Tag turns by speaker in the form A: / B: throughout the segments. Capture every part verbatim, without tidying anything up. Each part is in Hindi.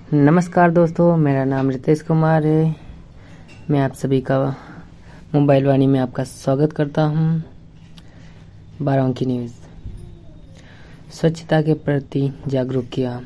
A: नमस्कार दोस्तों, मेरा नाम रितेश कुमार है। मैं आप सभी का मोबाइल वाणी में आपका स्वागत करता हूं। बारह की न्यूज़। स्वच्छता के प्रति जागरूक किया।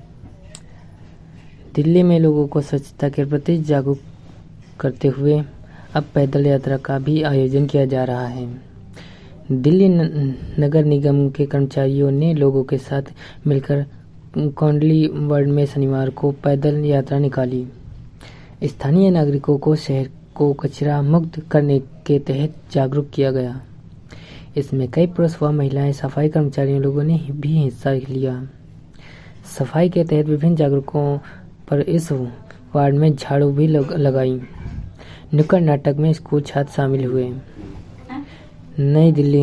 A: दिल्ली में लोगों को स्वच्छता के प्रति जागरूक करते हुए अब पैदल यात्रा का भी आयोजन किया जा रहा है। दिल्ली नगर निगम के कर्मचारियों ने लोगों के साथ मिलकर कोंडली वार्ड में शनिवार को पैदल यात्रा निकाली। स्थानीय नागरिकों को शहर को कचरा मुक्त करने के तहत जागरूक किया गया। इसमें कई पुरुष व महिलाएं सफाई कर्मचारियों लोगों ने भी हिस्सा लिया। सफाई के तहत विभिन्न जागरूकों पर इस वार्ड में झाड़ू भी लग, लगाई। नुक्कड़ नाटक में स्कूल छात्र शामिल हुए। नई दिल्ली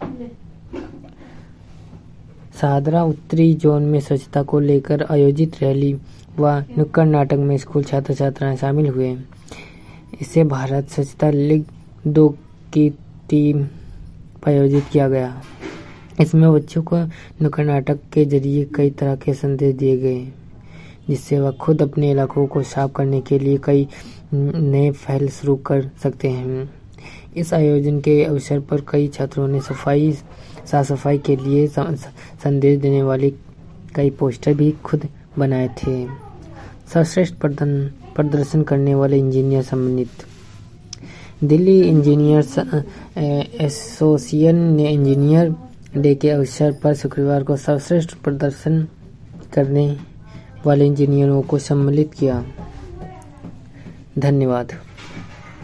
A: शाहदरा उत्तरी जोन में स्वच्छता को लेकर आयोजित रैली व नुक्कड़ नाटक में स्कूल छात्र छात्राएं शामिल हुए। इसे भारत स्वच्छता लीग दो की टीम पर आयोजित किया गया। इसमें बच्चों को नुक्कड़ नाटक के जरिए कई तरह के संदेश दिए गए, जिससे वह खुद अपने इलाकों को साफ करने के लिए कई नए पहल शुरू कर सकते हैं। इस आयोजन के अवसर पर कई छात्रों ने सफाई साफ सफाई के लिए संदेश देने वाले कई पोस्टर भी खुद बनाए थे। सर्वश्रेष्ठ प्रदर्शन करने वाले इंजीनियर सम्मानित। दिल्ली इंजीनियर्स एसोसिएशन ने इंजीनियर डे के अवसर पर शुक्रवार को सर्वश्रेष्ठ प्रदर्शन करने वाले इंजीनियरों को सम्मानित किया। धन्यवाद।